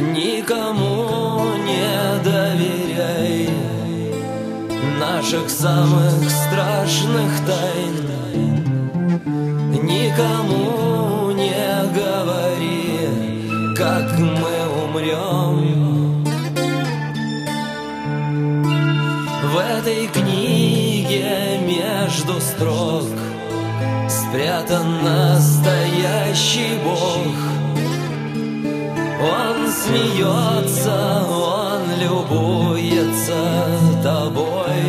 Никому не доверяй наших самых страшных тайн. Никому не говори, как мы умрем. В этой книге между строк спрятан настоящий Бог. Он смеется, он любуется тобой.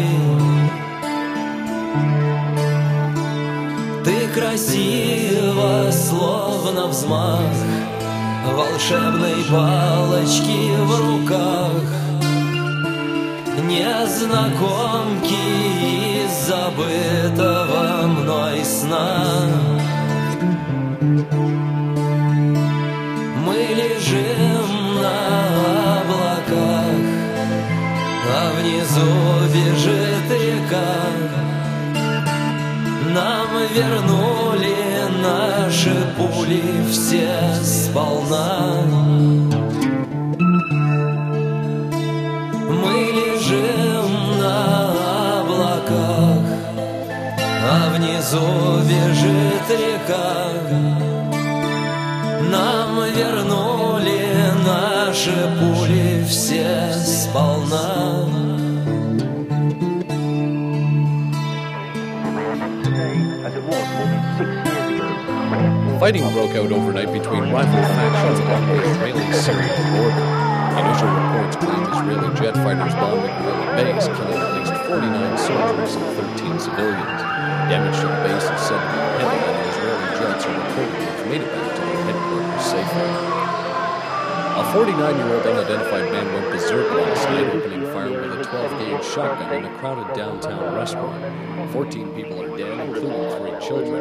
Ты красива, словно взмах волшебной палочки в руках. Незнакомки из забытого мной сна. Мы лежим на облаках, а внизу бежит река. Нам вернули наши пули все сполна. Мы лежим на облаках, а внизу бежит река. Нам вернули наши пули все сполна. Fighting broke out overnight between rival factions along the Israeli-Syrian border. Initial reports claim Israeli jet fighters bombed Migdal base, killing at least 49 soldiers and 13 civilians. Damage to the base is said to be heavy, and the Israeli jets are reportedly have made it back to their headquarters safely. A 49-year-old unidentified man went berserk last night, opening fire with a 12-gauge shotgun in a crowded downtown restaurant. 14 people are dead, including 3 children.